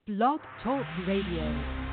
Blog Talk Radio.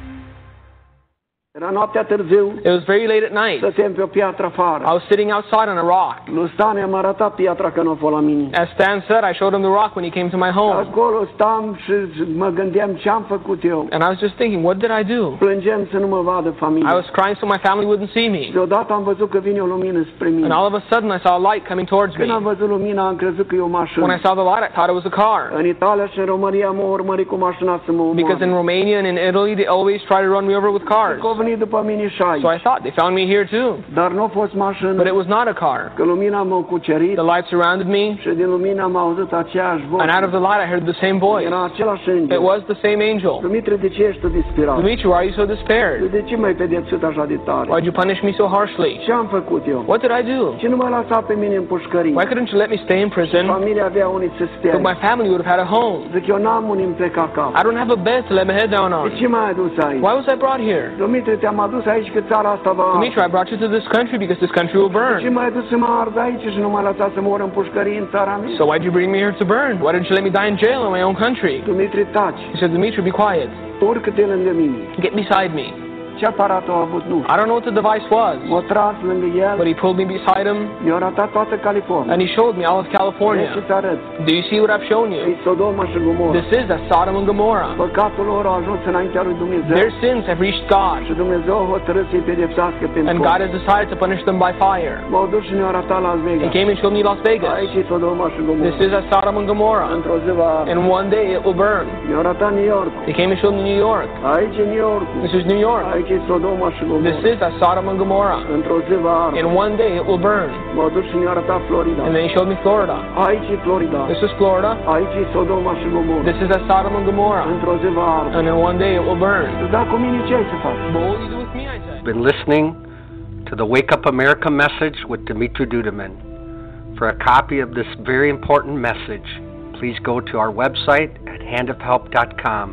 Era noaptea târziu, It was very late at night. stăteam pe o piatră afară. I was sitting outside on a rock. Lui Stan i-am arătat piatra că nu a fost la mine. As Stan said, I showed him the rock when he came to my home. Acolo stam și mă gândeam ce-am făcut eu. And I was just thinking, what did I do? Plângeam să nu mă vadă I familia. was crying so my family wouldn't see me. Deodată am văzut că vine o lumină spre mine. And all of a sudden I saw a light coming towards me. Când am văzut lumina, am crezut că e o mașină. When I saw the light, I thought it was a car. În Italia și în România m-au urmărit cu mașina să mă Because in omoare. Romania and in Italy, they always try to run me over with cars. Că au venit după mine și aici. So I thought they found me here too. Dar nu a fost But it mașină. was not a car. Că lumina m-a cucerit The light surrounded me, și din lumină am auzit aceeași voce. and out of the light I heard the same voice. Era același înger. It was the same angel. Dumitru, de ce ești tu disperat? Dimitri, why are you so Tu despaired? de ce m-ai pedepsit așa de tare? Why'd you punish me so harshly? Ce am făcut eu? What did I do? Ce nu mă lăsa pe mine în pușcărie? Why couldn't you let me stay in prison? Familia avea unii să stea. But my family would have had a home. Zic, eu n-am unii îmi pleca cap. I don't have a bed to let my head down De on. ce m-ai adus aici? Why was I brought here? Dumitru, te-am adus aici că țara asta va... Dimitri, I brought you to this country because this country will Ce burn. m-ai adus să mă ard aici și nu m-ai lăsat să mor în pușcărie în țara mea? So why'd you bring me here to burn? Why didn't you let me die in jail in my own country? Dumitru, taci. He said, Dimitri, be quiet. Urcă-te lângă mine. Get beside me. Ce aparat a avut? Nu. I don't know what the device was, M-a tras lângă el, but he pulled me beside him mi-a arătat toată California. and he showed me all of Vrei California. să-ți arăt. Do you see what I've shown E you? Sodoma și Gomorra. This is that Sodom and Gomorrah. Păcatul lor a ajuns înaintea lui Dumnezeu Their sins have reached God, și Dumnezeu a hotărât să-i pedepsească and pentru God has decided to punish them by fire. M-au dus și ne-au arătat Las He Vegas. came and showed me Las Vegas. Aici e Sodoma și This Gomorra. is that Sodom and Gomorrah. Într-o zi va arde. And one day it will burn. Mi-au arătat New York. He came and showed me New York. Aici e New York. This is New York. Aici e Sodoma și This Gomorra. is that Sodom and Gomorrah. Într-o zi va arde. And one day it will burn. M-au dus și ne-au arătat Florida. And then he showed me Florida. Aici e Florida. This is Florida. Aici e Sodoma și Gomorra. This is that Sodom and Gomorrah. Într-o zi va arde. And then one day it will burn. Da, cu mine ce ai să faci? But what will you do with me, I said? Been listening to the Wake Up America message with Dimitri Duduman. For a copy of this very important message, please go to our website at handofhelp.com.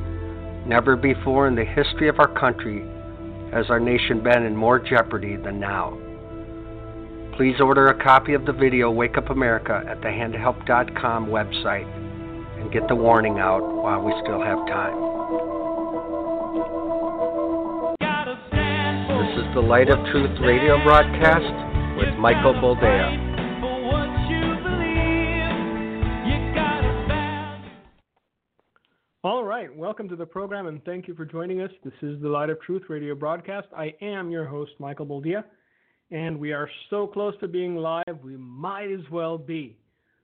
Never before in the history of our country has our nation been in more jeopardy than now. Please order a copy of the video Wake Up America at the handofhelp.com website and get the warning out while we still have time. This is the Light of Truth radio broadcast with Michael Boldea. All right, welcome to the program and thank you for joining us. This is the Light of Truth radio broadcast. I am your host, Michael Boldea, and we are so close to being live, we might as well be.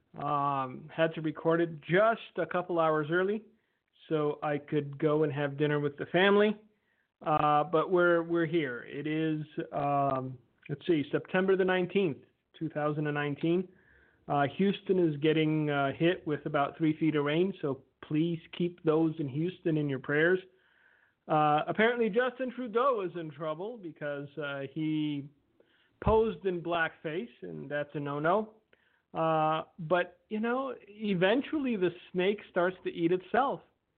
Had to record it just a couple hours early so I could go and have dinner with the family, but we're here. It is, September the 19th, 2019. Houston is getting hit with about 3 feet of rain, so please keep those in Houston in your prayers. Apparently Justin Trudeau is in trouble because he posed in blackface, and that's a no-no. But, you know, eventually the snake starts to eat itself.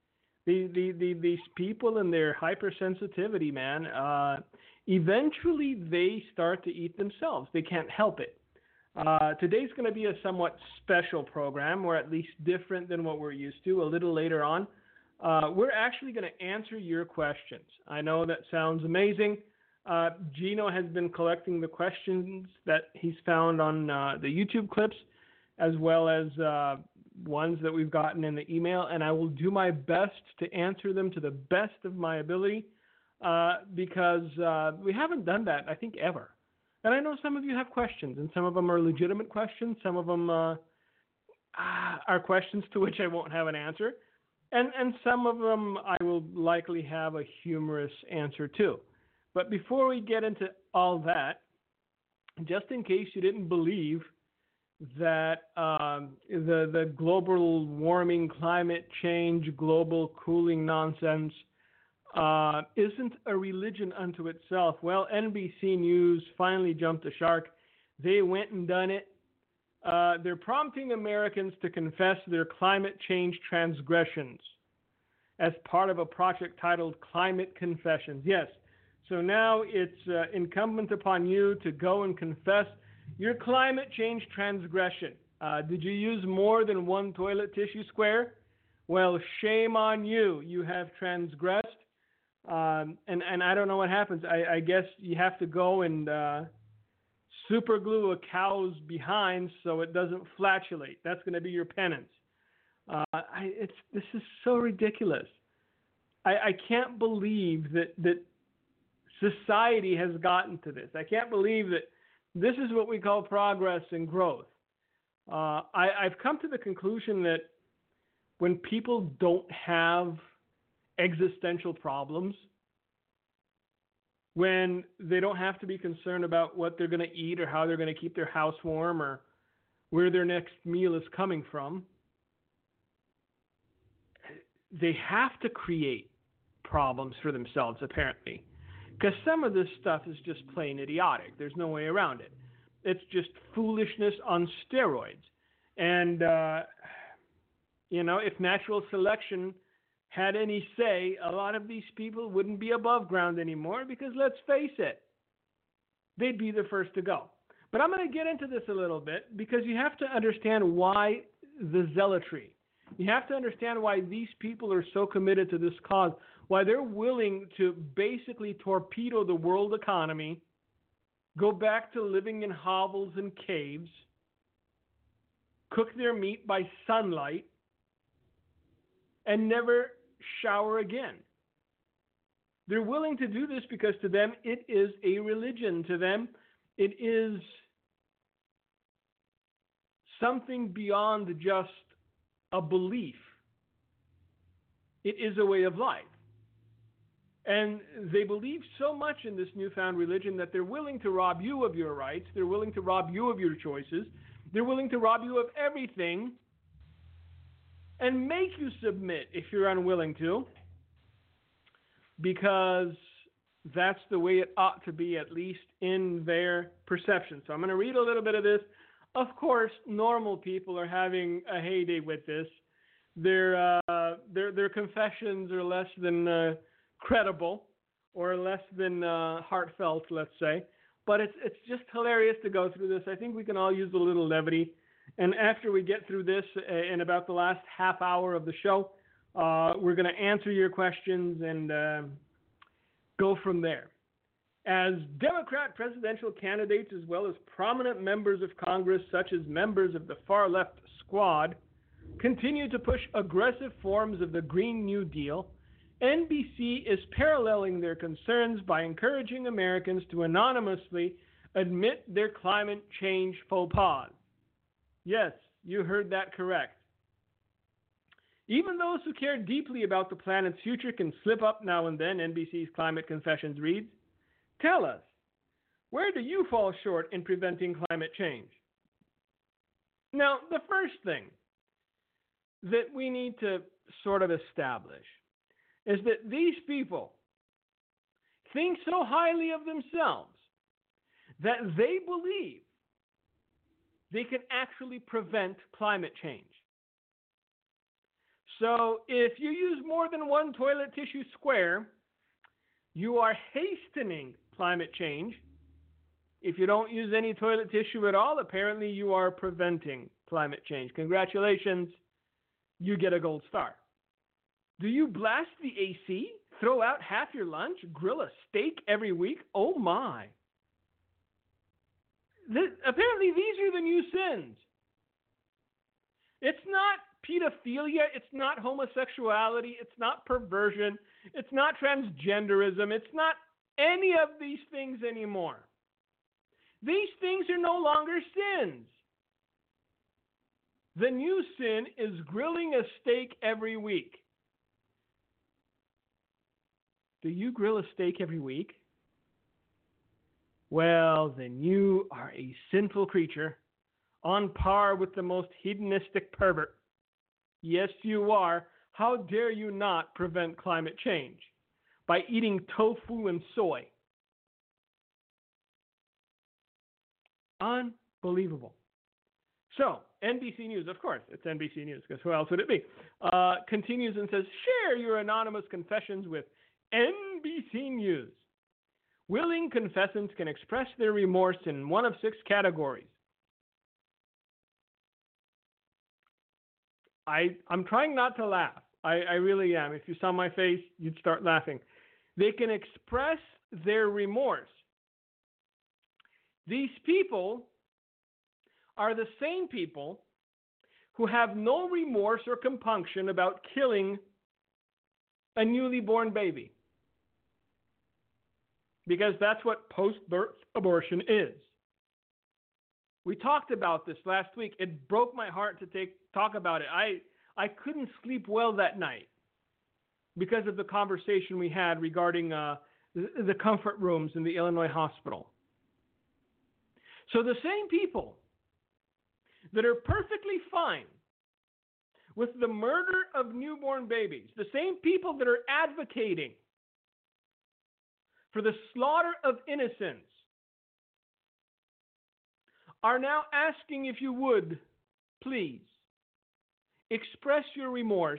These people and their hypersensitivity, man, eventually they start to eat themselves. They can't help it. Today's going to be a somewhat special program, or at least different than what we're used to. A little later on, we're actually going to answer your questions. I know that sounds amazing. Gino has been collecting the questions that he's found on the YouTube clips, as well as ones that we've gotten in the email, and I will do my best to answer them to the best of my ability, because we haven't done that, I think, ever. And I know some of you have questions, and some of them are legitimate questions. Some of them are questions to which I won't have an answer. And some of them I will likely have a humorous answer to. But before we get into all that, just in case you didn't believe that the global warming, climate change, global cooling nonsense isn't a religion unto itself. Well, NBC News finally jumped the shark. They went and done it. They're prompting Americans to confess their climate change transgressions as part of a project titled Climate Confessions. Yes, so now it's incumbent upon you to go and confess your climate change transgression. Did you use more than one toilet tissue square? Well, shame on you. You have transgressed. And I don't know what happens. I guess you have to go and super glue a cow's behind so it doesn't flatulate. That's going to be your penance. This is so ridiculous. I can't believe that society has gotten to this. I can't believe that this is what we call progress and growth. I've come to the conclusion that when people don't have existential problems, when they don't have to be concerned about what they're going to eat or how they're going to keep their house warm or where their next meal is coming from, they have to create problems for themselves, apparently. Because some of this stuff is just plain idiotic. There's no way around it. It's just foolishness on steroids. And, if natural selection had any say, a lot of these people wouldn't be above ground anymore because, let's face it, they'd be the first to go. But I'm going to get into this a little bit because you have to understand why the zealotry. You have to understand why these people are so committed to this cause, why they're willing to basically torpedo the world economy, go back to living in hovels and caves, cook their meat by sunlight, and never shower again. They're willing to do this because to them it is a religion. To them it is something beyond just a belief. It is a way of life. And they believe so much in this newfound religion that they're willing to rob you of your rights. They're willing to rob you of your choices. They're willing to rob you of everything and make you submit if you're unwilling to, because that's the way it ought to be, at least in their perception. So I'm going to read a little bit of this. Of course, normal people are having a heyday with this. Their confessions are less than credible or less than heartfelt, let's say. But it's just hilarious to go through this. I think we can all use a little levity. And after we get through this, in about the last half hour of the show, we're going to answer your questions and go from there. As Democrat presidential candidates, as well as prominent members of Congress, such as members of the far-left squad, continue to push aggressive forms of the Green New Deal, NBC is paralleling their concerns by encouraging Americans to anonymously admit their climate change faux pas. Yes, you heard that correct. Even those who care deeply about the planet's future can slip up now and then, NBC's Climate Confessions reads. Tell us, where do you fall short in preventing climate change? Now, the first thing that we need to sort of establish is that these people think so highly of themselves that they believe they can actually prevent climate change. So if you use more than one toilet tissue square, you are hastening climate change. If you don't use any toilet tissue at all, apparently you are preventing climate change. Congratulations, you get a gold star. Do you blast the AC, throw out half your lunch, grill a steak every week? Oh my. Apparently these are the new sins. It's not pedophilia, it's not homosexuality, it's not perversion, it's not transgenderism, it's not any of these things anymore. These things are no longer sins. The new sin is grilling a steak every week. Do you grill a steak every week? Well, then you are a sinful creature on par with the most hedonistic pervert. Yes, you are. How dare you not prevent climate change by eating tofu and soy? Unbelievable. So, NBC News, of course, it's NBC News, because who else would it be? Continues and says, share your anonymous confessions with NBC News. Willing confessants can express their remorse in one of 6 categories. I'm trying not to laugh. I really am. If you saw my face, you'd start laughing. They can express their remorse. These people are the same people who have no remorse or compunction about killing a newly born baby. Because that's what post-birth abortion is. We talked about this last week. It broke my heart to talk about it. I couldn't sleep well that night because of the conversation we had regarding the comfort rooms in the Illinois hospital. So the same people that are perfectly fine with the murder of newborn babies, the same people that are advocating for the slaughter of innocents, are now asking if you would, please, express your remorse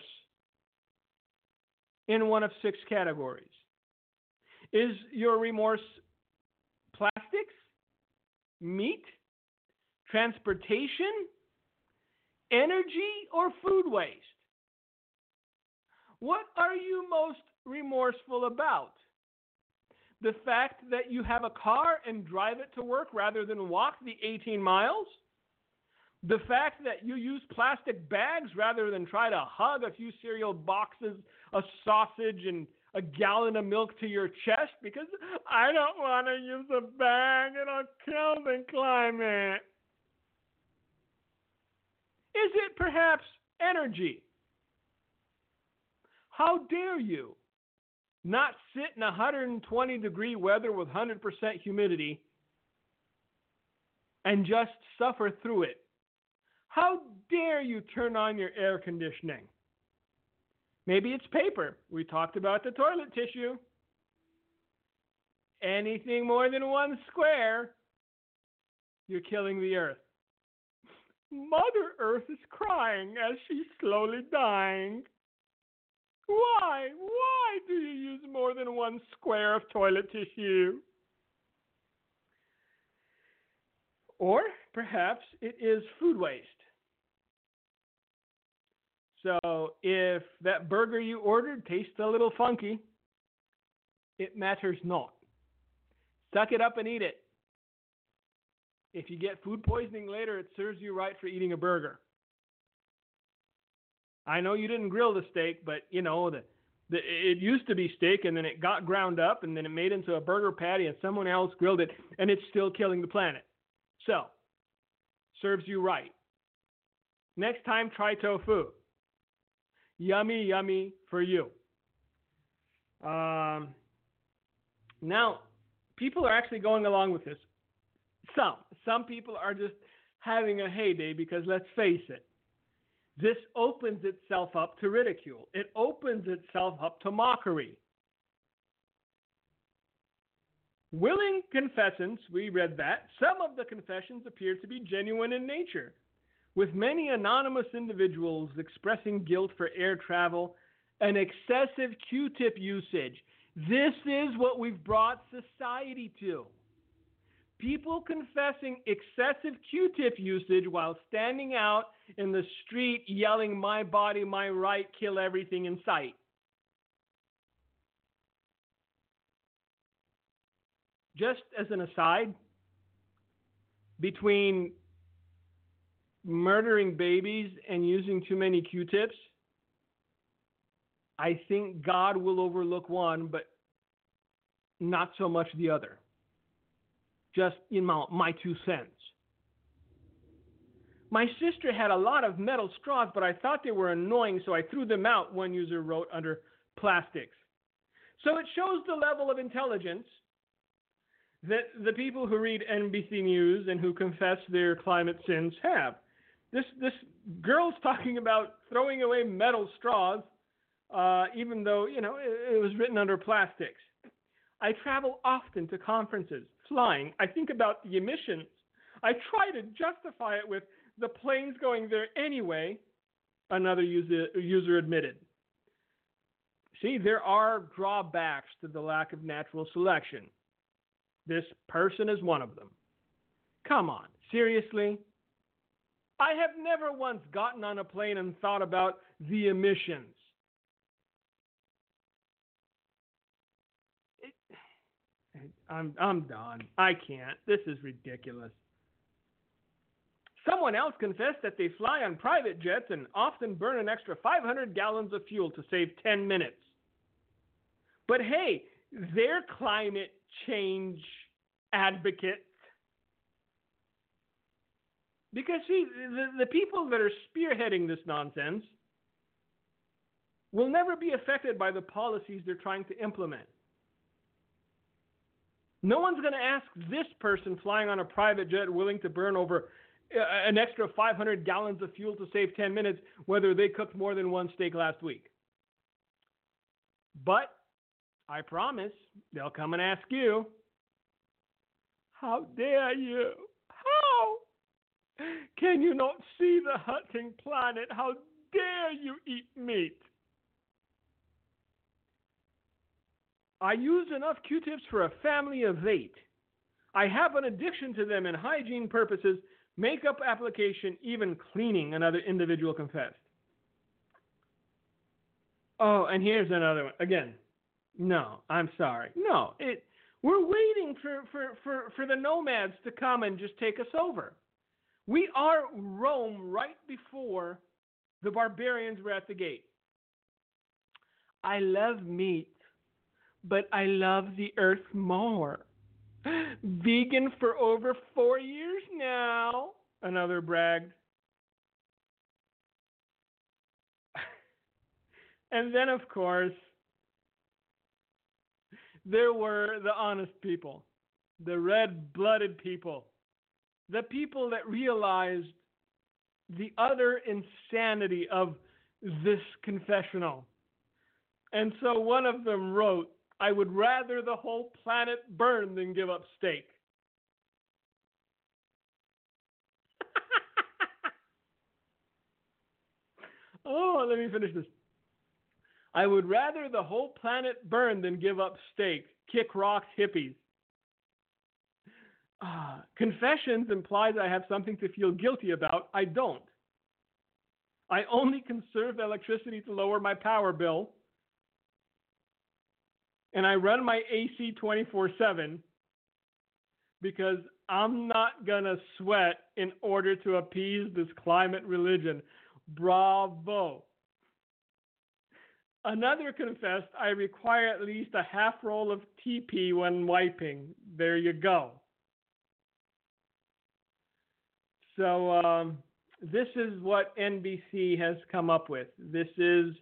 in one of 6 categories. Is your remorse plastics, meat, transportation, energy, or food waste? What are you most remorseful about? The fact that you have a car and drive it to work rather than walk the 18 miles? The fact that you use plastic bags rather than try to hug a few cereal boxes, a sausage, and a gallon of milk to your chest because I don't want to use a bag, it'll kill the climate. Is it perhaps energy? How dare you not sit in 120-degree weather with 100% humidity and just suffer through it? How dare you turn on your air conditioning? Maybe it's paper. We talked about the toilet tissue. Anything more than 1 square, you're killing the earth. Mother Earth is crying as she's slowly dying. Why? Why do you use more than 1 square of toilet tissue? Or perhaps it is food waste. So if that burger you ordered tastes a little funky, it matters not. Suck it up and eat it. If you get food poisoning later, it serves you right for eating a burger. I know you didn't grill the steak, but you know, it used to be steak and then it got ground up and then it made into a burger patty and someone else grilled it and it's still killing the planet. So, serves you right. Next time, try tofu. Yummy, yummy for you. Now, people are actually going along with this. Some people are just having a heyday because let's face it, this opens itself up to ridicule. It opens itself up to mockery. Willing confessants, we read that, some of the confessions appear to be genuine in nature, with many anonymous individuals expressing guilt for air travel and excessive Q-tip usage. This is what we've brought society to. People confessing excessive Q-tip usage while standing out in the street yelling, "My body, my right, kill everything in sight." Just as an aside, between murdering babies and using too many Q-tips, I think God will overlook one, but not so much the other. Just in my 2 cents. My sister had a lot of metal straws, but I thought they were annoying, so I threw them out, one user wrote under plastics. So it shows the level of intelligence that the people who read NBC News and who confess their climate sins have. This girl's talking about throwing away metal straws, even though, you know, it was written under plastics. I travel often to conferences, flying. I think about the emissions. I try to justify it with the planes going there anyway, another user admitted. See, there are drawbacks to the lack of natural selection. This person is one of them. Come on, seriously? I have never once gotten on a plane and thought about the emissions. I'm done. I can't. This is ridiculous. Someone else confessed that they fly on private jets and often burn an extra 500 gallons of fuel to save 10 minutes. But hey, they're climate change advocates. Because, see, the people that are spearheading this nonsense will never be affected by the policies they're trying to implement. No one's going to ask this person flying on a private jet willing to burn over an extra 500 gallons of fuel to save 10 minutes whether they cooked more than one steak last week. But I promise they'll come and ask you, how dare you? How? Can you not see the hunting planet? How dare you eat meat? I use enough Q-tips for a family of 8. I have an addiction to them in hygiene purposes, makeup application, even cleaning, another individual confessed. Oh, and here's another one. Again, no, I'm sorry. No, we're waiting for the nomads to come and just take us over. We are Rome right before the barbarians were at the gate. I love meat, but I love the earth more. Vegan for over 4 years now, another bragged. And then, of course, there were the honest people, the red-blooded people, the people that realized the utter insanity of this confessional. And so one of them wrote, I would rather the whole planet burn than give up steak. Oh, let me finish this. I would rather the whole planet burn than give up steak. Kick rocks, hippies. Confessions implies I have something to feel guilty about. I don't. I only conserve electricity to lower my power bill. And I run my AC 24/7 because I'm not going to sweat in order to appease this climate religion. Bravo. Another confessed, I require at least a half roll of TP when wiping. There you go. So this is what NBC has come up with. This is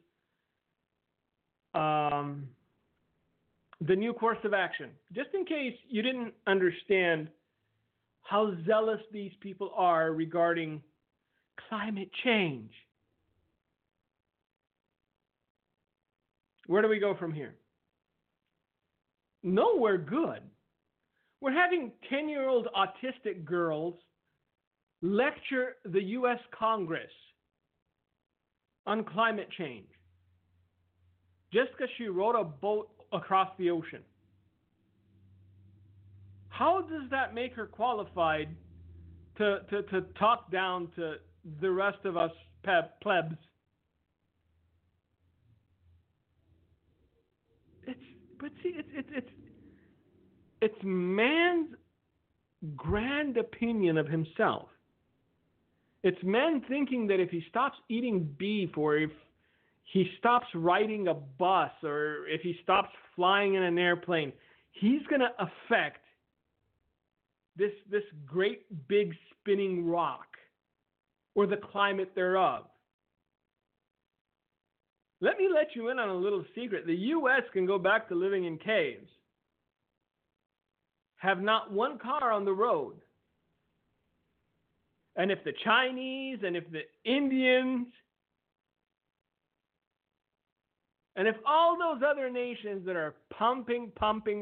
the new course of action. Just in case you didn't understand how zealous these people are regarding climate change. Where do we go from here? Nowhere good. We're having 10-year-old autistic girls lecture the U.S. Congress on climate change just because she rowed a boat across the ocean. How does that make her qualified to talk down to the rest of us plebs? It's man's grand opinion of himself. It's man thinking that if he stops eating beef, or if he stops riding a bus, or if he stops flying in an airplane, he's going to affect this great big spinning rock or the climate thereof. Let me let you in on a little secret. The U.S. can go back to living in caves, have not one car on the road. And if the Chinese and if the Indians and if all those other nations that are pumping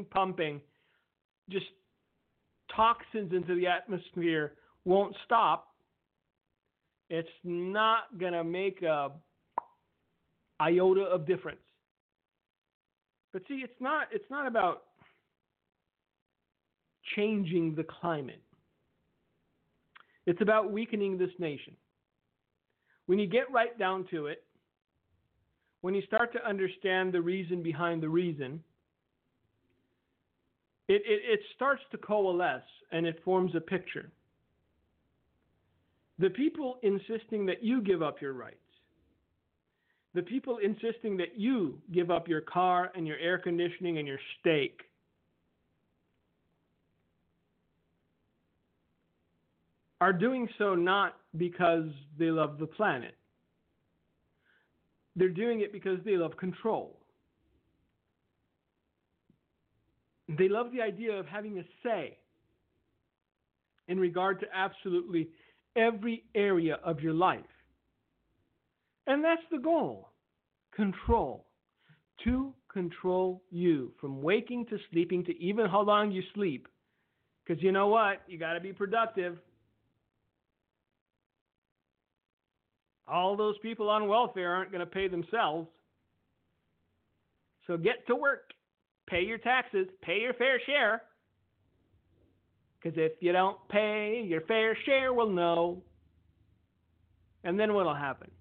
just toxins into the atmosphere won't stop, it's not going to make a iota of difference. But see, it's not about changing the climate. It's about weakening this nation. when you get right down to it, when you start to understand the reason behind the reason, it starts to coalesce and it forms a picture. The people insisting that you give up your rights, the people insisting that you give up your car and your air conditioning and your steak, are doing so not because they love the planet. They're doing it because they love control. They love the idea of having a say in regard to absolutely every area of your life. And that's the goal. Control. To control you from waking to sleeping to even how long you sleep. Because you know what? You got to be productive. All those people on welfare aren't going to pay themselves. So get to work. Pay your taxes. Pay your fair share. Because if you don't pay your fair share, we'll know. And then what'll happen?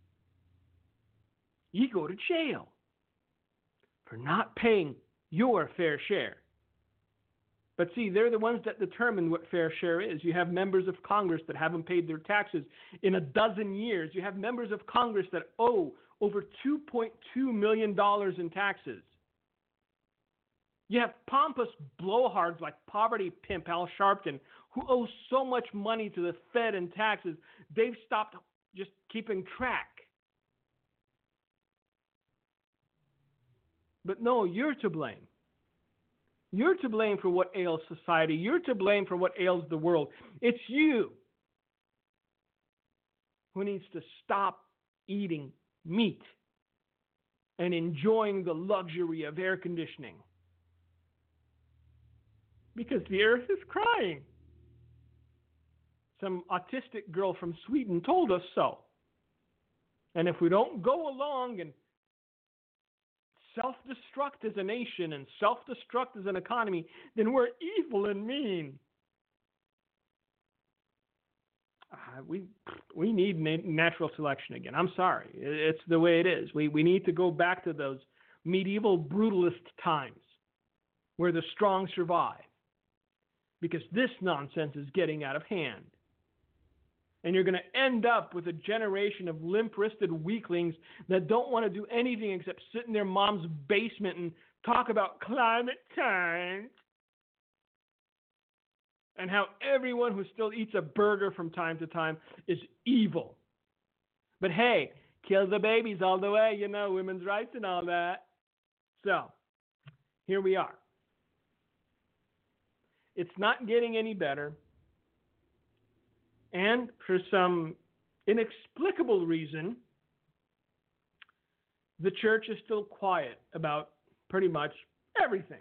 You go to jail for not paying your fair share. But see, they're the ones that determine what fair share is. You have members of Congress that haven't paid their taxes in a dozen years. You have members of Congress that owe over $2.2 million in taxes. You have pompous blowhards like poverty pimp Al Sharpton, who owes so much money to the Fed in taxes, they've stopped just keeping track. But no, you're to blame. You're to blame for what ails society. You're to blame for what ails the world. It's you who needs to stop eating meat and enjoying the luxury of air conditioning. Because the earth is crying. Some autistic girl from Sweden told us so. And if we don't go along and self-destruct as a nation and self-destruct as an economy, then we're evil and mean. We need natural selection again. I'm sorry. It's the way it is. We need to go back to those medieval brutalist times where the strong survive. Because this nonsense is getting out of hand. And you're going to end up with a generation of limp-wristed weaklings that don't want to do anything except sit in their mom's basement and talk about climate change. And how everyone who still eats a burger from time to time is evil. But hey, kill the babies all the way, you know, women's rights and all that. So, here we are. It's not getting any better. And for some inexplicable reason, the church is still quiet about pretty much everything.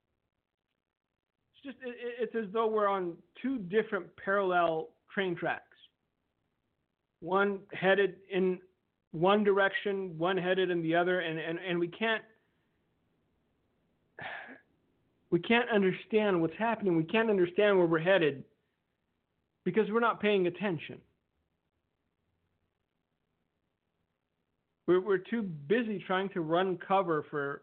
It's as though we're on two different parallel train tracks. One headed in one direction, one headed in the other, and we can't understand what's happening. We can't understand where we're headed because we're not paying attention. We're too busy trying to run cover for,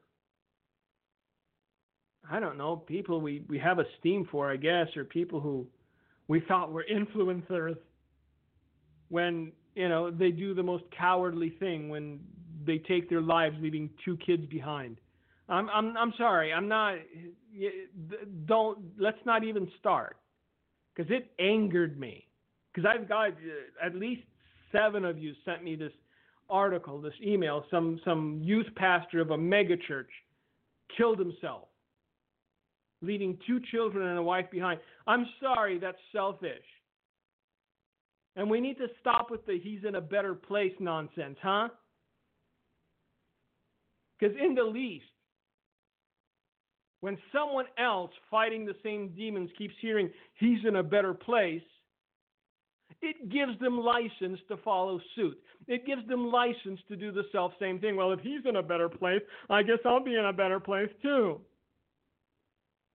I don't know, people we have esteem for, I guess, or people who we thought were influencers when, you know, they do the most cowardly thing when they take their lives leaving two kids behind. I'm sorry. I'm not. Let's not even start, because it angered me. Because I've got at least 7 of you sent me this article, this email. Some youth pastor of a mega church killed himself, leaving 2 children and a wife behind. I'm sorry, that's selfish. And we need to stop with the "he's in a better place" nonsense, huh? Because in the least, when someone else fighting the same demons keeps hearing he's in a better place, it gives them license to follow suit. It gives them license to do the self-same thing. Well, if he's in a better place, I guess I'll be in a better place too.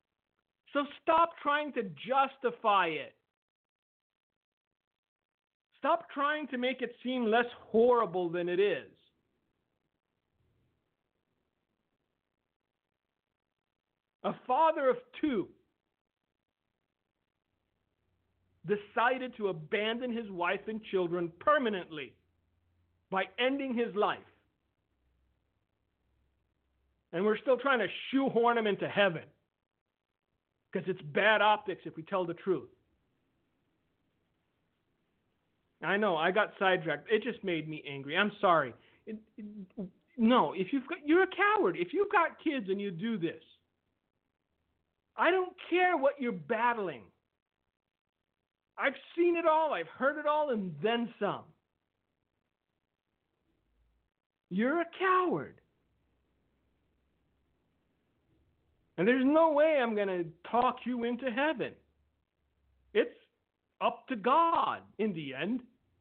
So stop trying to justify it. Stop trying to make it seem less horrible than it is. A father of two decided to abandon his wife and children permanently by ending his life. And we're still trying to shoehorn him into heaven because it's bad optics if we tell the truth. I know, I got sidetracked. It just made me angry. I'm sorry. No, you're a coward. If you've got kids and you do this, I don't care what you're battling. I've seen it all, I've heard it all, and then some. You're a coward. And there's no way I'm going to talk you into heaven. It's up to God in the end.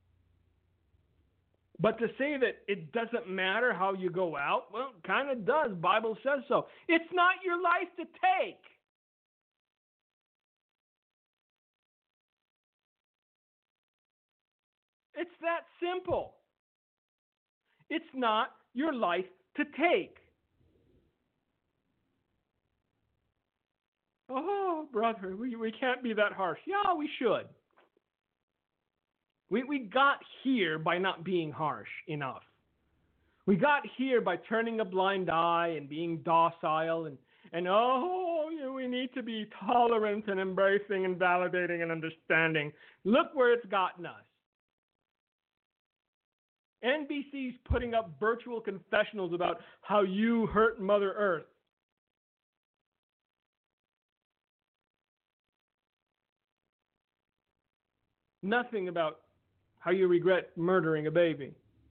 But to say that it doesn't matter how you go out, well, it kind of does. Bible says so. It's not your life to take. It's that simple. It's not your life to take. Oh, brother, we can't be that harsh. Yeah, we should. We got here by not being harsh enough. We got here by turning a blind eye and being docile and we need to be tolerant and embracing and validating and understanding. Look where it's gotten us. NBC's putting up virtual confessionals about how you hurt Mother Earth. Nothing about how you regret murdering a baby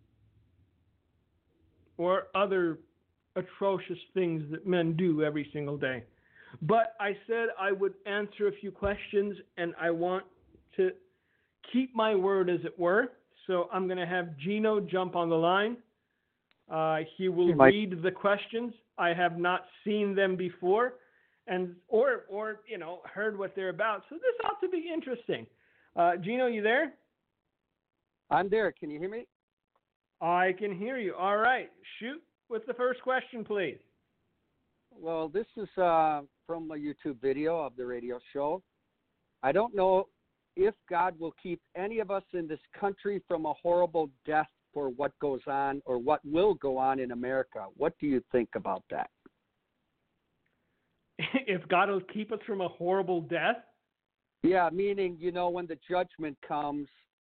or other atrocious things that men do every single day. But I said I would answer a few questions, and I want to keep my word, as it were. So I'm going to have Gino jump on the line. He will read the questions. I have not seen them before, or heard what they're about. So this ought to be interesting. Gino, you there? I'm there. Can you hear me? I can hear you. All right. Shoot with the first question, please. Well, this is from a YouTube video of the radio show. I don't know if God will keep any of us in this country from a horrible death for what goes on or what will go on in America. What do you think about that? If God will keep us from a horrible death? Yeah, meaning, when the judgment comes,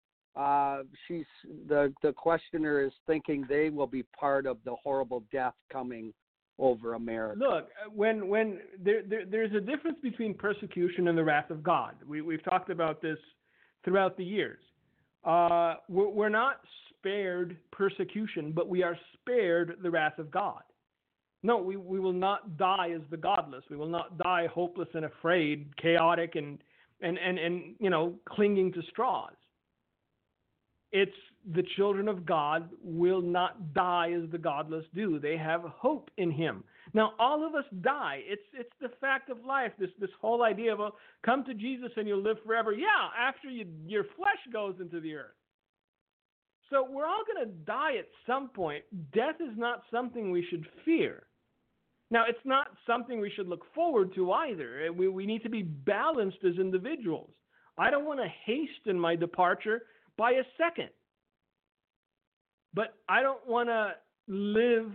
the questioner is thinking they will be part of the horrible death coming over America. Look, when there's a difference between persecution and the wrath of God. We've talked about this throughout the years. We're not spared persecution, but we are spared the wrath of God. No, we will not die as the godless. We will not die hopeless and afraid, chaotic and clinging to straws. It's the children of God will not die as the godless do. They have hope in Him. Now, all of us die. It's the fact of life. This whole idea of come to Jesus and you'll live forever. Yeah, after your flesh goes into the earth. So we're all going to die at some point. Death is not something we should fear. Now, it's not something we should look forward to either. We need to be balanced as individuals. I don't want to hasten my departure by a second. But I don't want to live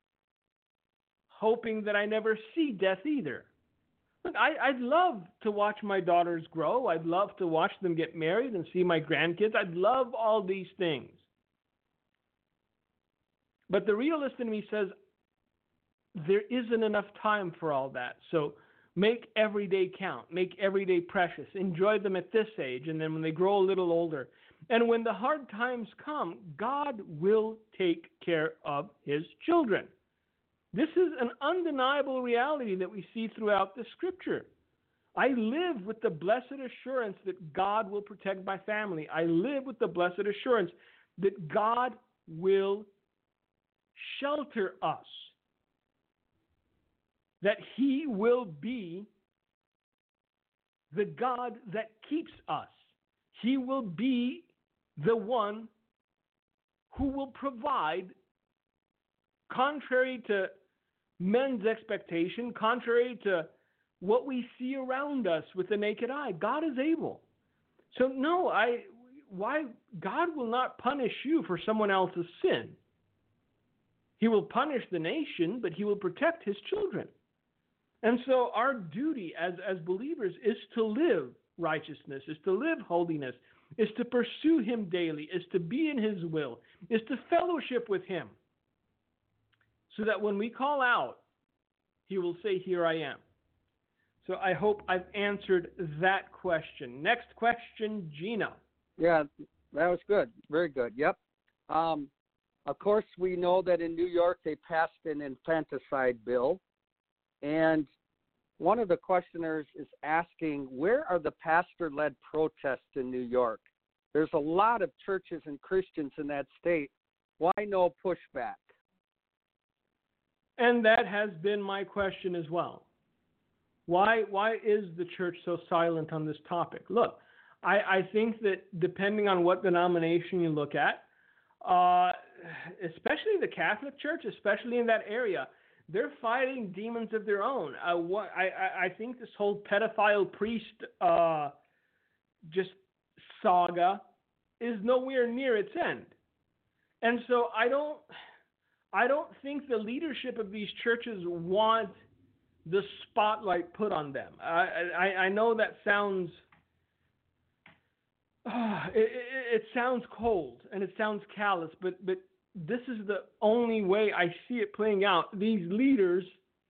hoping that I never see death either. Look, I'd love to watch my daughters grow. I'd love to watch them get married and see my grandkids. I'd love all these things. But the realist in me says there isn't enough time for all that. So make every day count. Make every day precious. Enjoy them at this age, and then when they grow a little older. And when the hard times come, God will take care of His children. This is an undeniable reality that we see throughout the Scripture. I live with the blessed assurance that God will protect my family. I live with the blessed assurance that God will shelter us, that He will be the God that keeps us. He will be the one who will provide, contrary to men's expectation, contrary to what we see around us with the naked eye. God is able. So no, God will not punish you for someone else's sin. He will punish the nation, but he will protect his children. And so our duty as believers is to live righteousness, is to live holiness, is to pursue him daily, is to be in his will, is to fellowship with him. So that when we call out, he will say, "Here I am." So I hope I've answered that question. Next question, Gina. Yeah, that was good. Very good. Yep. Of course, we know that in New York they passed an infanticide bill. And one of the questioners is asking, where are the pastor-led protests in New York? There's a lot of churches and Christians in that state. Why no pushback? And that has been my question as well. Why is the church so silent on this topic? Look, I think that depending on what denomination you look at, especially the Catholic Church, especially in that area, they're fighting demons of their own. I think this whole pedophile priest just saga is nowhere near its end. And so I don't think the leadership of these churches want the spotlight put on them. I know that sounds it sounds cold and it sounds callous, but this is the only way I see it playing out. These leaders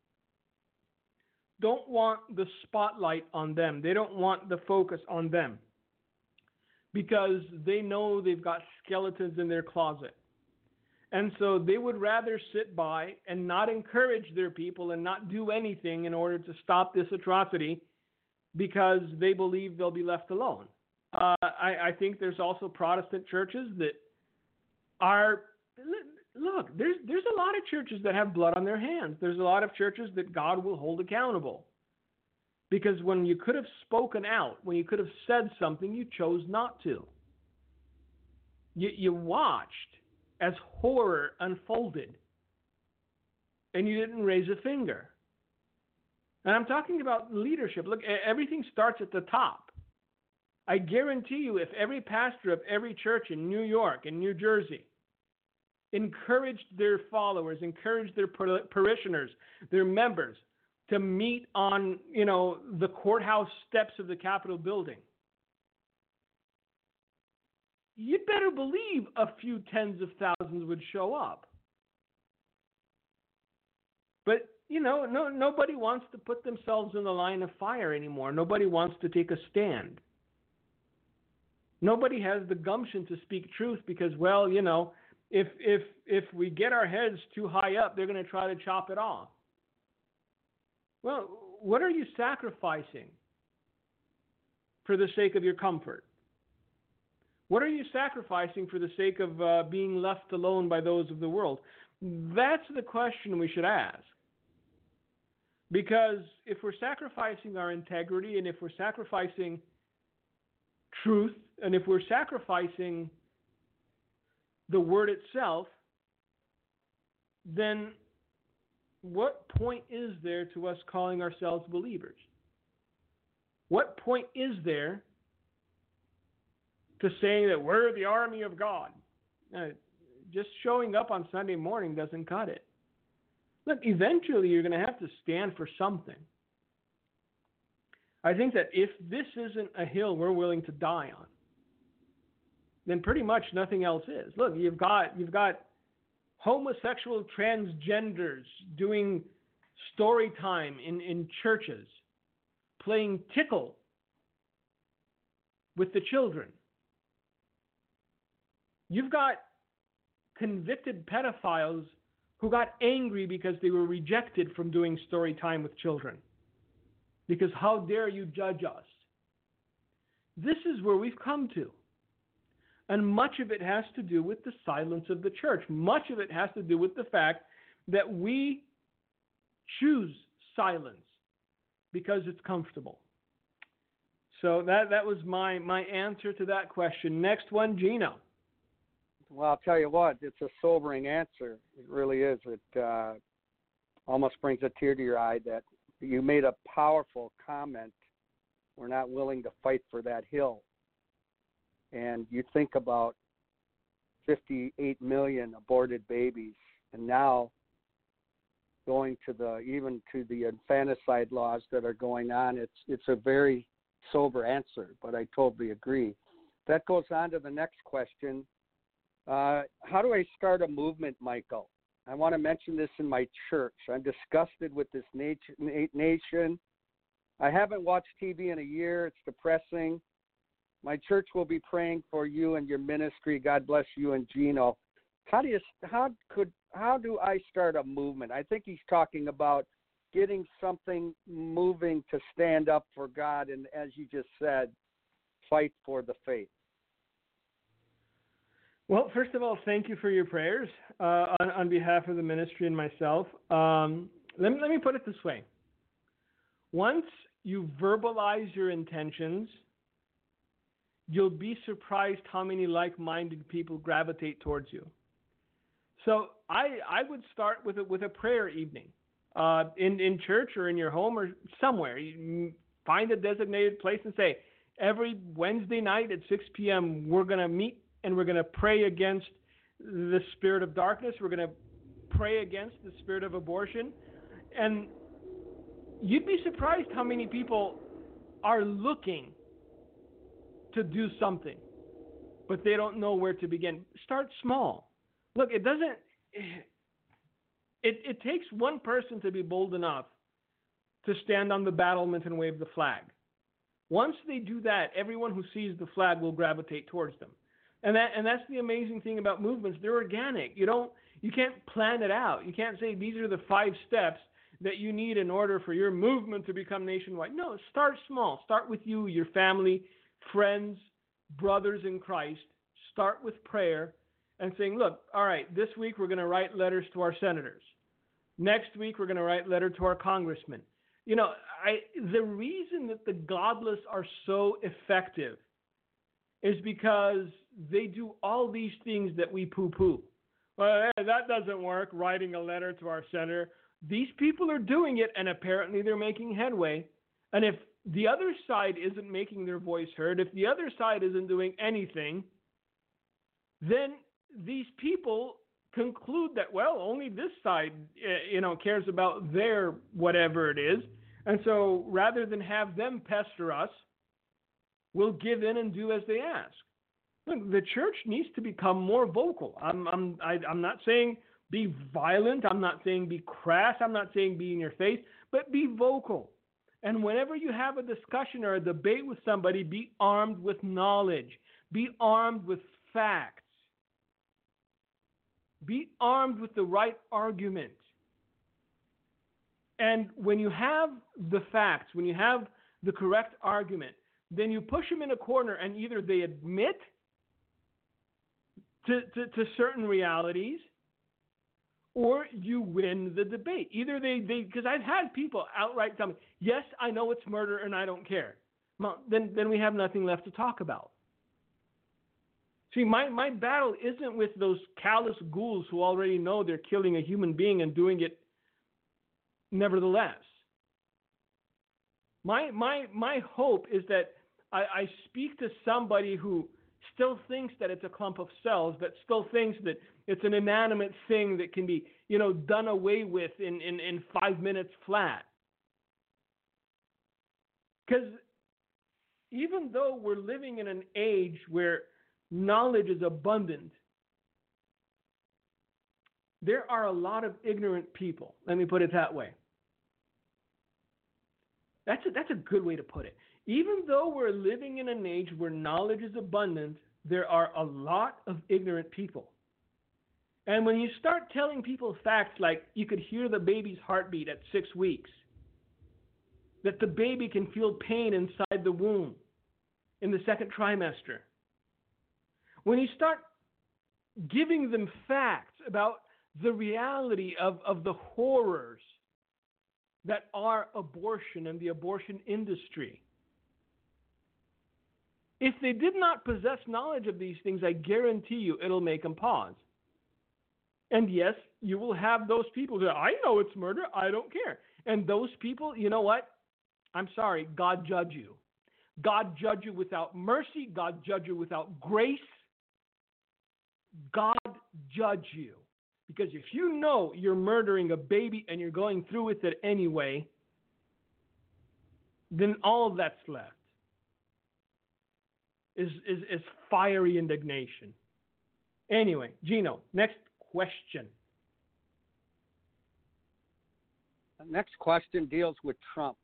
don't want the spotlight on them. They don't want the focus on them because they know they've got skeletons in their closet. And so they would rather sit by and not encourage their people and not do anything in order to stop this atrocity because they believe they'll be left alone. I think there's also Protestant churches that are, look, there's a lot of churches that have blood on their hands. There's a lot of churches that God will hold accountable. Because when you could have spoken out, when you could have said something, you chose not to. You watched as horror unfolded, and you didn't raise a finger. And I'm talking about leadership. Look, everything starts at the top. I guarantee you, if every pastor of every church in New York and New Jersey encouraged their followers, encouraged their parishioners, their members, to meet on, the courthouse steps of the Capitol building, you'd better believe a few tens of thousands would show up. But, nobody wants to put themselves in the line of fire anymore. Nobody wants to take a stand. Nobody has the gumption to speak truth because, if we get our heads too high up, they're going to try to chop it off. Well, what are you sacrificing for the sake of your comfort? What are you sacrificing for the sake of being left alone by those of the world? That's the question we should ask. Because if we're sacrificing our integrity and if we're sacrificing truth and if we're sacrificing the word itself, then what point is there to us calling ourselves believers? What point is there to saying that we're the army of God? Just showing up on Sunday morning doesn't cut it. Look, eventually you're going to have to stand for something. I think that if this isn't a hill we're willing to die on, then pretty much nothing else is. Look, you've got homosexual transgenders doing story time in churches, playing tickle with the children. You've got convicted pedophiles who got angry because they were rejected from doing story time with children. Because how dare you judge us? This is where we've come to. And much of it has to do with the silence of the church. Much of it has to do with the fact that we choose silence because it's comfortable. So that was my answer to that question. Next one, Gino. Well, I'll tell you what, it's a sobering answer. It really is. It almost brings a tear to your eye that you made a powerful comment. We're not willing to fight for that hill. And you think about 58 million aborted babies, and now going to the infanticide laws that are going on. It's a very sober answer, but I totally agree. That goes on to the next question. How do I start a movement, Michael? I want to mention this in my church. I'm disgusted with this nation. I haven't watched TV in a year. It's depressing. My church will be praying for you and your ministry. God bless you and Gino. How do I start a movement? I think he's talking about getting something moving to stand up for God and, as you just said, fight for the faith. Well, first of all, thank you for your prayers on behalf of the ministry and myself. Let me put it this way. Once you verbalize your intentions, you'll be surprised how many like-minded people gravitate towards you. So I would start with a prayer evening in church or in your home or somewhere. You find a designated place and say, every Wednesday night at 6 p.m. we're going to meet and we're going to pray against the spirit of darkness. We're going to pray against the spirit of abortion. And you'd be surprised how many people are looking to do something, but they don't know where to begin. Start small. Look, it takes one person to be bold enough to stand on the battlement and wave the flag. Once they do that, everyone who sees the flag will gravitate towards them. And that's the amazing thing about movements. They're organic. You can't plan it out. You can't say these are the 5 steps that you need in order for your movement to become nationwide. No, start small. Start with you, your family, friends, brothers in Christ. Start with prayer and saying, look, all right, this week we're going to write letters to our senators. Next week we're going to write letter to our congressmen. The reason that the godless are so effective is because they do all these things that we poo-poo. Well, that doesn't work, writing a letter to our senator. These people are doing it, and apparently they're making headway. And if the other side isn't making their voice heard, if the other side isn't doing anything, then these people conclude that, well, only this side, cares about their whatever it is. And so rather than have them pester us, we'll give in and do as they ask. Look, the church needs to become more vocal. I'm not saying be violent. I'm not saying be crass. I'm not saying be in your face, but be vocal. And whenever you have a discussion or a debate with somebody, be armed with knowledge. Be armed with facts. Be armed with the right argument. And when you have the facts, when you have the correct argument, then you push them in a corner and either they admit to certain realities or you win the debate. Either they because I've had people outright tell me, yes, I know it's murder and I don't care. Well, then we have nothing left to talk about. See, my battle isn't with those callous ghouls who already know they're killing a human being and doing it nevertheless. My hope is that I speak to somebody who still thinks that it's a clump of cells, that still thinks that it's an inanimate thing that can be, done away with in 5 minutes flat. Because even though we're living in an age where knowledge is abundant, there are a lot of ignorant people. Let me put it that way. That's a good way to put it. Even though we're living in an age where knowledge is abundant, there are a lot of ignorant people. And when you start telling people facts like you could hear the baby's heartbeat at 6 weeks, that the baby can feel pain inside the womb in the second trimester, when you start giving them facts about the reality of the horrors that are abortion and the abortion industry, If they did not possess knowledge of these things, I guarantee you it'll make them pause. And yes, you will have those people who say, I know it's murder, I don't care. And those people, you know what? I'm sorry, God judge you. God judge you without mercy. God judge you without grace. God judge you. Because if you know you're murdering a baby and you're going through with it anyway, then all that's left is fiery indignation. Anyway, Gino, next question. The next question deals with Trump.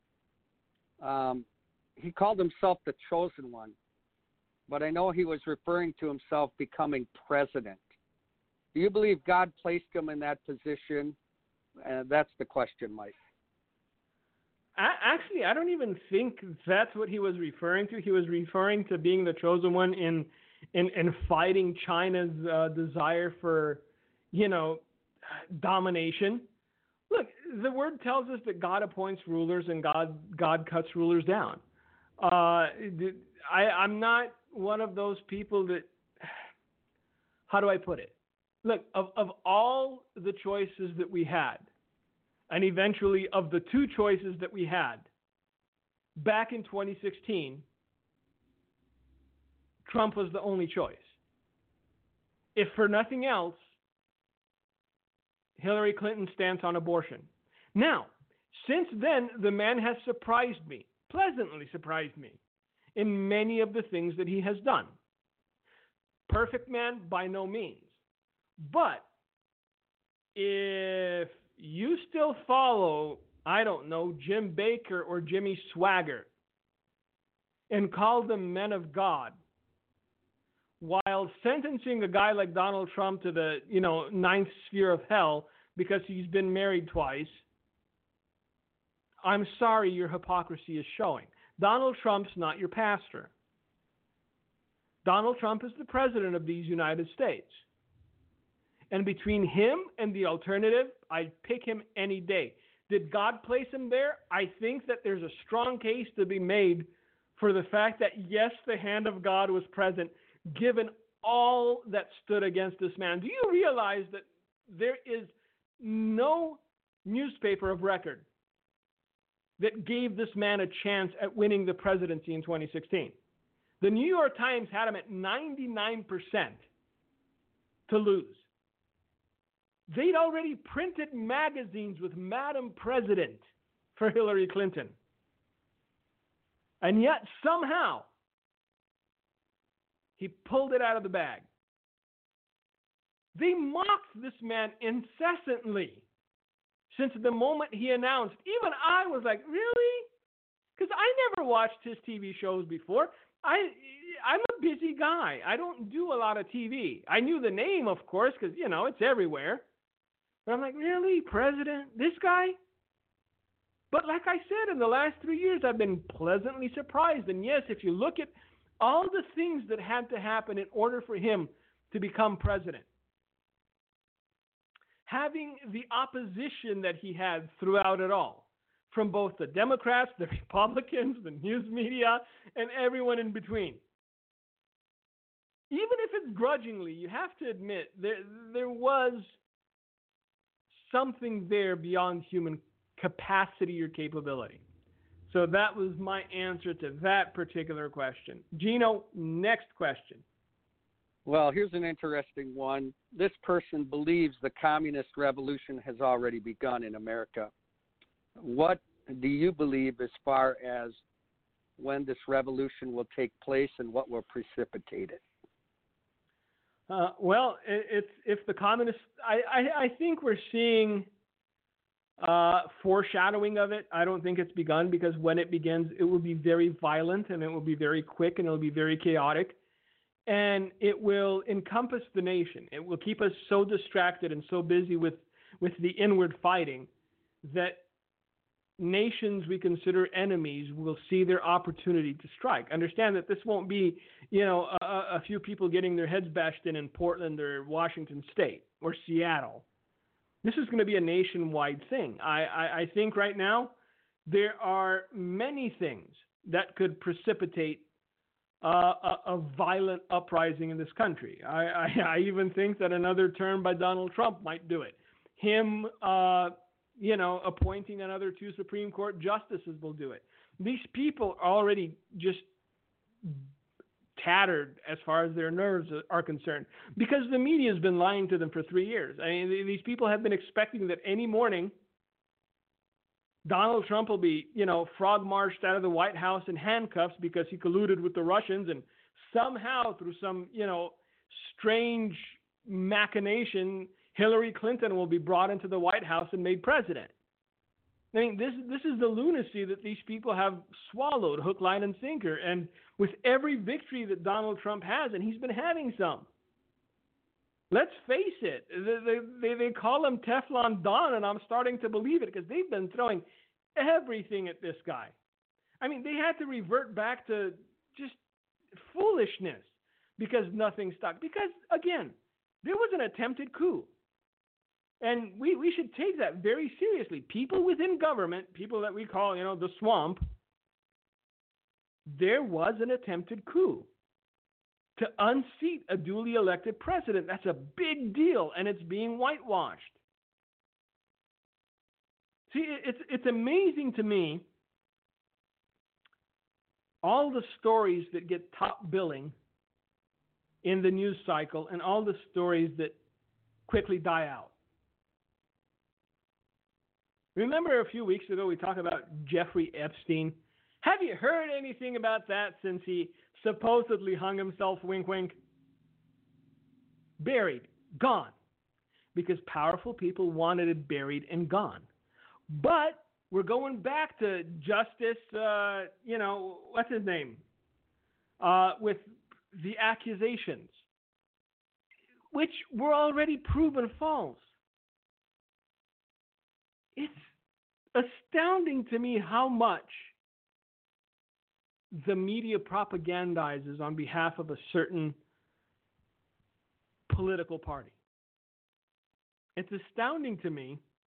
He called himself the chosen one, but I know he was referring to himself becoming president. Do you believe God placed him in that position? That's the question, Mike. Actually, I don't even think that's what he was referring to. He was referring to being the chosen one in fighting China's desire for, domination. Look, the word tells us that God appoints rulers and God cuts rulers down. I'm not one of those people that, how do I put it? Look, of all the choices that we had, and eventually of the two choices that we had, back in 2016, Trump was the only choice. If for nothing else, Hillary Clinton's stance on abortion. Now, since then, the man has surprised me, pleasantly surprised me, in many of the things that he has done. Perfect man, by no means. But if you still follow, I don't know, Jim Baker or Jimmy Swaggart and call them men of God, while sentencing a guy like Donald Trump to the, ninth sphere of hell because he's been married twice, I'm sorry, your hypocrisy is showing. Donald Trump's not your pastor. Donald Trump is the president of these United States. And between him and the alternative, I'd pick him any day. Did God place him there? I think that there's a strong case to be made for the fact that, yes, the hand of God was present, given all that stood against this man. Do you realize that there is no newspaper of record that gave this man a chance at winning the presidency in 2016? The New York Times had him at 99% to lose. They'd already printed magazines with Madam President for Hillary Clinton. And yet, somehow, he pulled it out of the bag. They mocked this man incessantly since the moment he announced. Even I was like, really? Because I never watched his TV shows before. I'm a busy guy. I don't do a lot of TV. I knew the name, of course, because, it's everywhere. But I'm like, really? President? This guy? But like I said, in the last 3 years, I've been pleasantly surprised. And yes, if you look at all the things that had to happen in order for him to become president, having the opposition that he had throughout it all, from both the Democrats, the Republicans, the news media, and everyone in between. Even if it's grudgingly, you have to admit there was something there beyond human capacity or capability. So that was my answer to that particular question. Gino, next question. Well, here's an interesting one. This person believes the communist revolution has already begun in America. What do you believe as far as when this revolution will take place and what will precipitate it? Well, if the communists, I think we're seeing foreshadowing of it. I don't think it's begun, because when it begins, it will be very violent and it will be very quick and it will be very chaotic. And it will encompass the nation. It will keep us so distracted and so busy with the inward fighting that nations we consider enemies will see their opportunity to strike. Understand that this won't be, a few people getting their heads bashed in Portland or Washington State or Seattle. This is going to be a nationwide thing. I think right now there are many things that could precipitate a violent uprising in this country. I even think that another term by Donald Trump might do it. Him, appointing another 2 Supreme Court justices will do it. These people are already just tattered as far as their nerves are concerned because the media has been lying to them for 3 years. I mean, these people have been expecting that any morning Donald Trump will be, frog marched out of the White House in handcuffs because he colluded with the Russians, and somehow through some, strange machination, Hillary Clinton will be brought into the White House and made president. I mean, this is the lunacy that these people have swallowed, hook, line, and sinker. And with every victory that Donald Trump has, and he's been having some, let's face it, they call him Teflon Don, and I'm starting to believe it because they've been throwing everything at this guy. I mean, they had to revert back to just foolishness because nothing stuck. Because, again, there was an attempted coup. And we should take that very seriously. People within government, people that we call, the swamp, there was an attempted coup to unseat a duly elected president. That's a big deal, and it's being whitewashed. See, it's amazing to me, all the stories that get top billing in the news cycle and all the stories that quickly die out. Remember a few weeks ago we talked about Jeffrey Epstein? Have you heard anything about that since he supposedly hung himself, wink, wink? Buried, gone. Because powerful people wanted it buried and gone. But we're going back to Justice, what's his name? With the accusations, which were already proven false. It's astounding to me how much the media propagandizes on behalf of a certain political party. It's astounding to me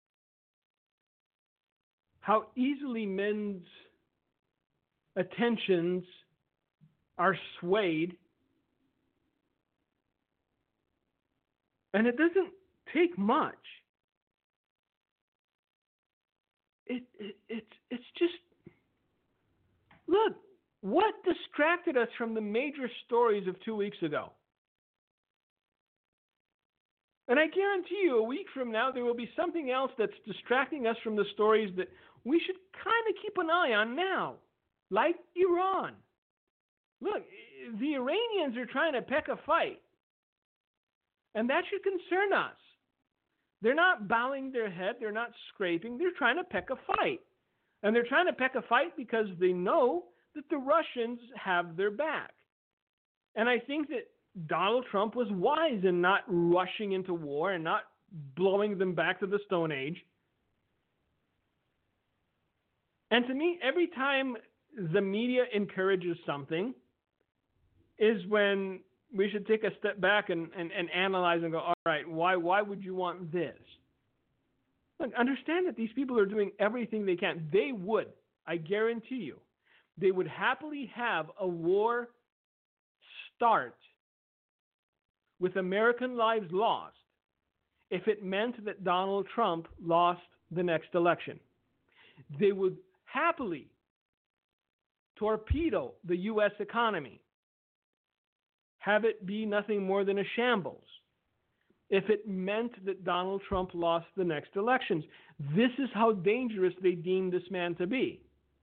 how easily men's attentions are swayed, and it doesn't take much. It's just, look, what distracted us from the major stories of 2 weeks ago? And I guarantee you, a week from now, there will be something else that's distracting us from the stories that we should kind of keep an eye on now, like Iran. Look, the Iranians are trying to pick a fight, and that should concern us. They're not bowing their head. They're not scraping. They're trying to pick a fight. And they're trying to pick a fight because they know that the Russians have their back. And I think that Donald Trump was wise in not rushing into war and not blowing them back to the Stone Age. And to me, every time the media encourages something is when we should take a step back and analyze and go, all right, why would you want this? Look, understand that these people are doing everything they can. They would, I guarantee you, they would happily have a war start with American lives lost if it meant that Donald Trump lost the next election. They would happily torpedo the U.S. economy, have it be nothing more than a shambles, if it meant that Donald Trump lost the next elections. This is how dangerous they deem this man to be.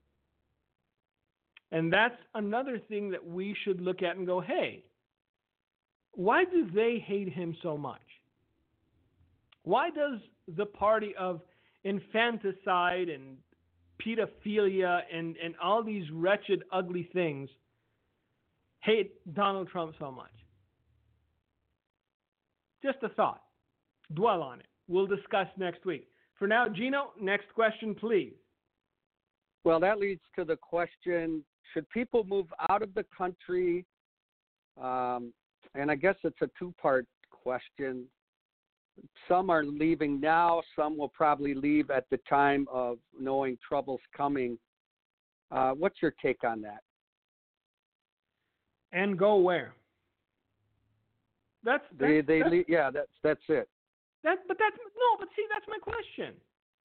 And that's another thing that we should look at and go, hey, why do they hate him so much? Why does the party of infanticide and pedophilia and all these wretched, ugly things hate Donald Trump so much? Just a thought. Dwell on it. We'll discuss next week. For now, Gino, next question, please. Well, that leads to the question, should people move out of the country? And I guess it's a two-part question. Some are leaving now. Some will probably leave at the time of knowing trouble's coming. What's your take on that? And go where? That's Yeah, that's it. But see, that's my question.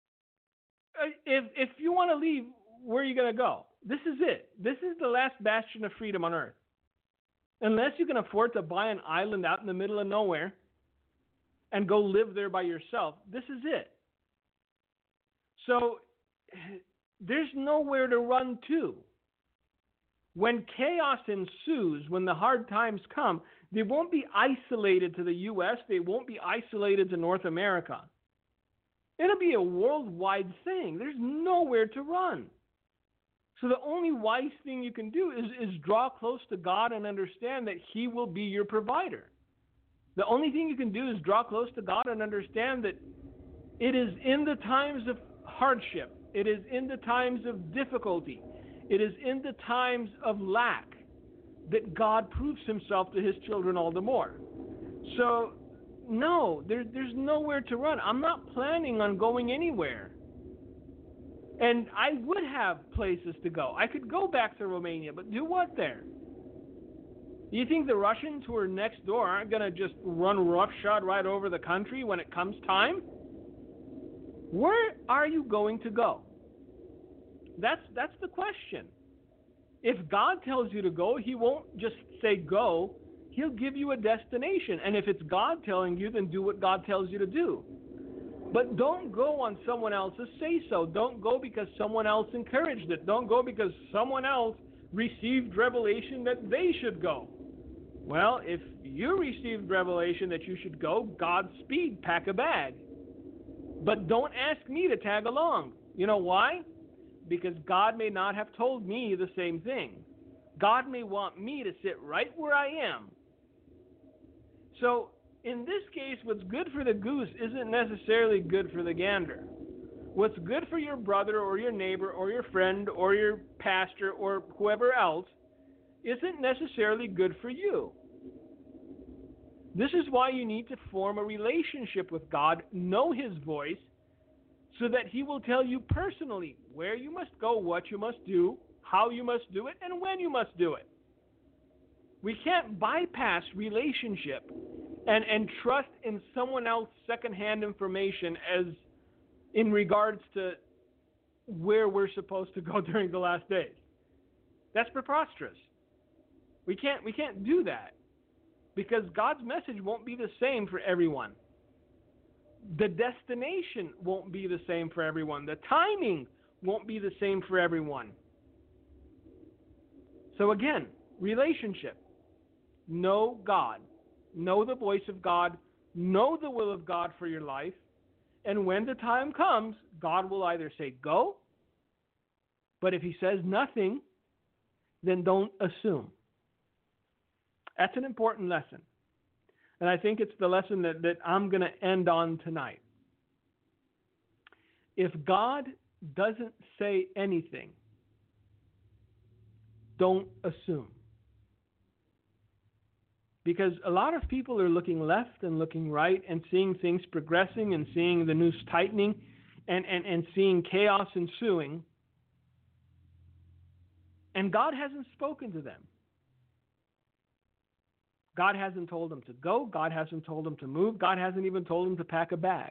If you want to leave, where are you going to go? This is it. This is the last bastion of freedom on earth. Unless you can afford to buy an island out in the middle of nowhere and go live there by yourself, this is it. So there's nowhere to run to. When chaos ensues, when the hard times come, they won't be isolated to the U.S., they won't be isolated to North America. It'll be a worldwide thing. There's nowhere to run. So the only wise thing you can do is draw close to God and understand that He will be your provider. The only thing you can do is draw close to God and understand that it is in the times of hardship, it is in the times of difficulty, it is in the times of lack that God proves Himself to His children all the more. So, no, there's nowhere to run. I'm not planning on going anywhere. And I would have places to go. I could go back to Romania, but do what there? Do you think the Russians who are next door aren't going to just run roughshod right over the country when it comes time? Where are you going to go? That's the question. If God tells you to go, He won't just say go. He'll give you a destination. And if it's God telling you, then do what God tells you to do. But don't go on someone else's say-so. Don't go because someone else encouraged it. Don't go because someone else received revelation that they should go. Well, if you received revelation that you should go, Godspeed, pack a bag. But don't ask me to tag along. You know why? Because God may not have told me the same thing. God may want me to sit right where I am. So, in this case, what's good for the goose isn't necessarily good for the gander. What's good for your brother or your neighbor or your friend or your pastor or whoever else isn't necessarily good for you. This is why you need to form a relationship with God, know His voice, so that He will tell you personally where you must go, what you must do, how you must do it, and when you must do it. We can't bypass relationship and trust in someone else's secondhand information as in regards to where we're supposed to go during the last days. That's preposterous. We can't do that because God's message won't be the same for everyone. The destination won't be the same for everyone. The timing won't be the same for everyone. So again, relationship. Know God. Know the voice of God. Know the will of God for your life. And when the time comes, God will either say go, but if He says nothing, then don't assume. That's an important lesson. And I think it's the lesson that I'm going to end on tonight. If God doesn't say anything, don't assume. Because a lot of people are looking left and looking right and seeing things progressing and seeing the noose tightening and seeing chaos ensuing. And God hasn't spoken to them. God hasn't told them to go. God hasn't told them to move. God hasn't even told them to pack a bag.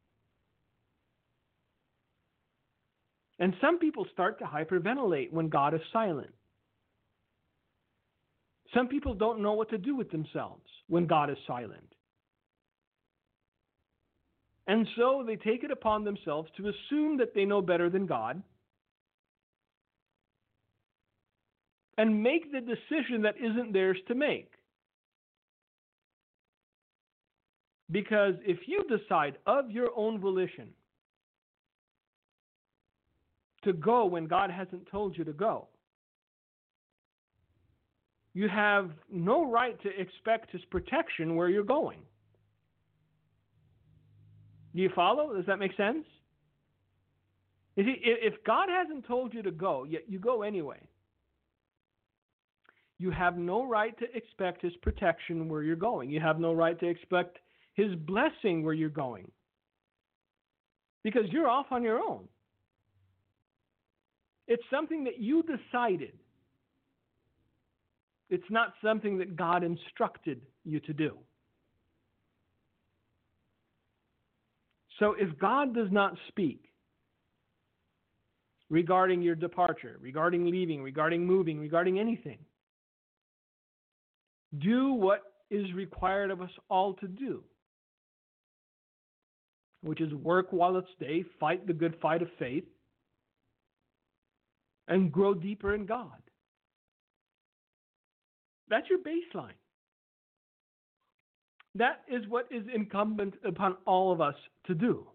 And some people start to hyperventilate when God is silent. Some people don't know what to do with themselves when God is silent. And so they take it upon themselves to assume that they know better than God and make the decision that isn't theirs to make. Because if you decide of your own volition to go when God hasn't told you to go, you have no right to expect His protection where you're going. Do you follow? Does that make sense? You see, if God hasn't told you to go, yet you go anyway, you have no right to expect His protection where you're going. You have no right to expect His blessing where you're going. Because you're off on your own. It's something that you decided. It's not something that God instructed you to do. So if God does not speak regarding your departure, regarding leaving, regarding moving, regarding anything, do what is required of us all to do, which is work while it's day, fight the good fight of faith, and grow deeper in God. That's your baseline. That is what is incumbent upon all of us to do.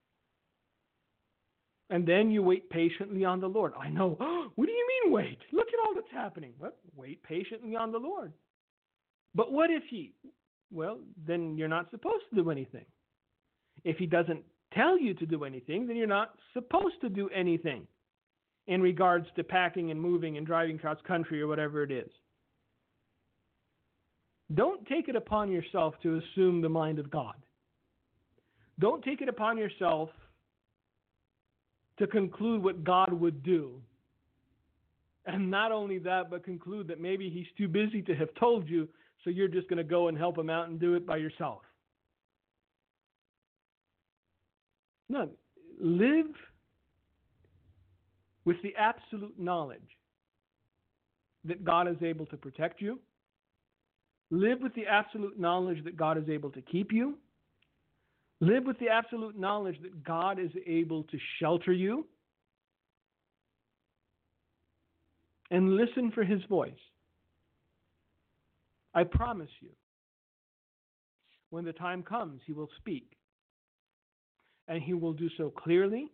And then you wait patiently on the Lord. I know. What do you mean wait? Look at all that's happening. Well, wait patiently on the Lord. But what if he? Well, then you're not supposed to do anything. If he doesn't tell you to do anything, then you're not supposed to do anything in regards to packing and moving and driving cross country or whatever it is. Don't take it upon yourself to assume the mind of God. Don't take it upon yourself to conclude what God would do. And not only that, but conclude that maybe he's too busy to have told you, so you're just going to go and help him out and do it by yourself. No, live with the absolute knowledge that God is able to protect you. Live with the absolute knowledge that God is able to keep you. Live with the absolute knowledge that God is able to shelter you. And listen for his voice. I promise you, when the time comes, he will speak. And he will do so clearly.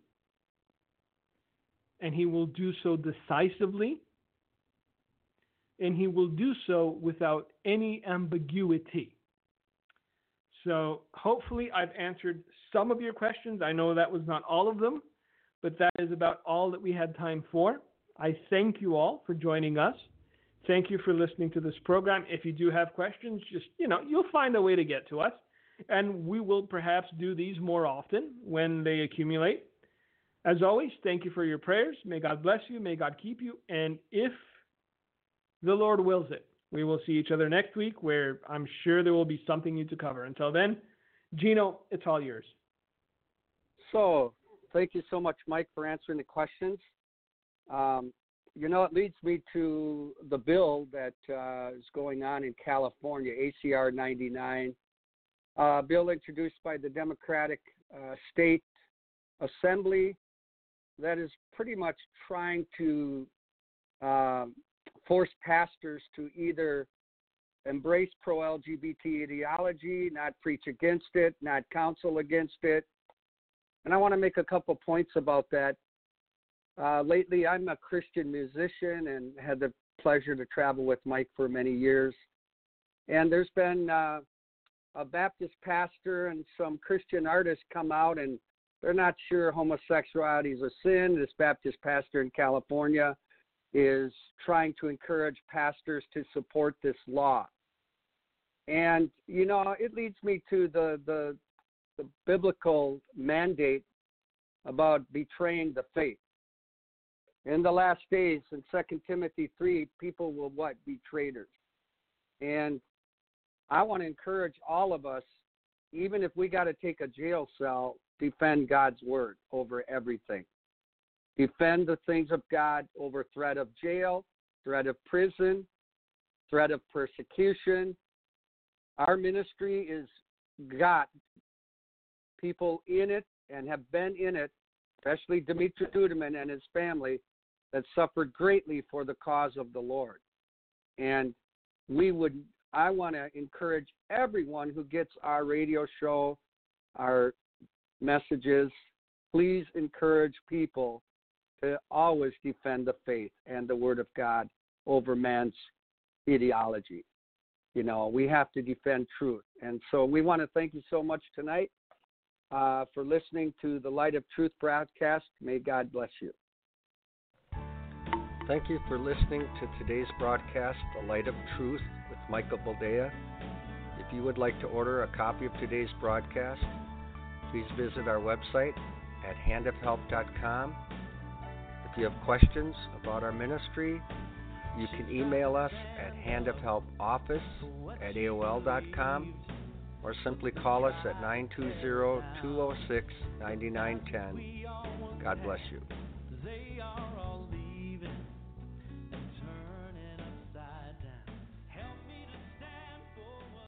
And he will do so decisively. And he will do so without any ambiguity. So hopefully I've answered some of your questions. I know that was not all of them, but that is about all that we had time for. I thank you all for joining us. Thank you for listening to this program. If you do have questions, just, you'll find a way to get to us. And we will perhaps do these more often when they accumulate. As always, thank you for your prayers. May God bless you. May God keep you. And if the Lord wills it, we will see each other next week, where I'm sure there will be something new to cover. Until then, Gino, it's all yours. So, thank you so much, Mike, for answering the questions. It leads me to the bill that is going on in California, ACR 99, bill introduced by the Democratic State Assembly that is pretty much trying to force pastors to either embrace pro-LGBT ideology, not preach against it, not counsel against it. And I want to make a couple points about that. Lately, I'm a Christian musician and had the pleasure to travel with Mike for many years. And there's been a Baptist pastor and some Christian artists come out, and they're not sure homosexuality is a sin. This Baptist pastor in California is trying to encourage pastors to support this law. And, it leads me to the biblical mandate about betraying the faith. In the last days, in 2 Timothy 3, people will be traitors. And I want to encourage all of us, even if we got to take a jail cell, defend God's word over everything. Defend the things of God over threat of jail, threat of prison, threat of persecution. Our ministry is got people in it and have been in it, especially Dimitri Duduman and his family, that suffered greatly for the cause of the Lord. And I want to encourage everyone who gets our radio show, our messages, please encourage people to always defend the faith and the Word of God over man's ideology. We have to defend truth. And so we want to thank you so much tonight for listening to the Light of Truth broadcast. May God bless you. Thank you for listening to today's broadcast, The Light of Truth, with Michael Boldea. If you would like to order a copy of today's broadcast, please visit our website at handofhelp.com. If you have questions about our ministry You can email us at handofhelpoffice@aol.com or simply call us at 920-206-9910. God bless you.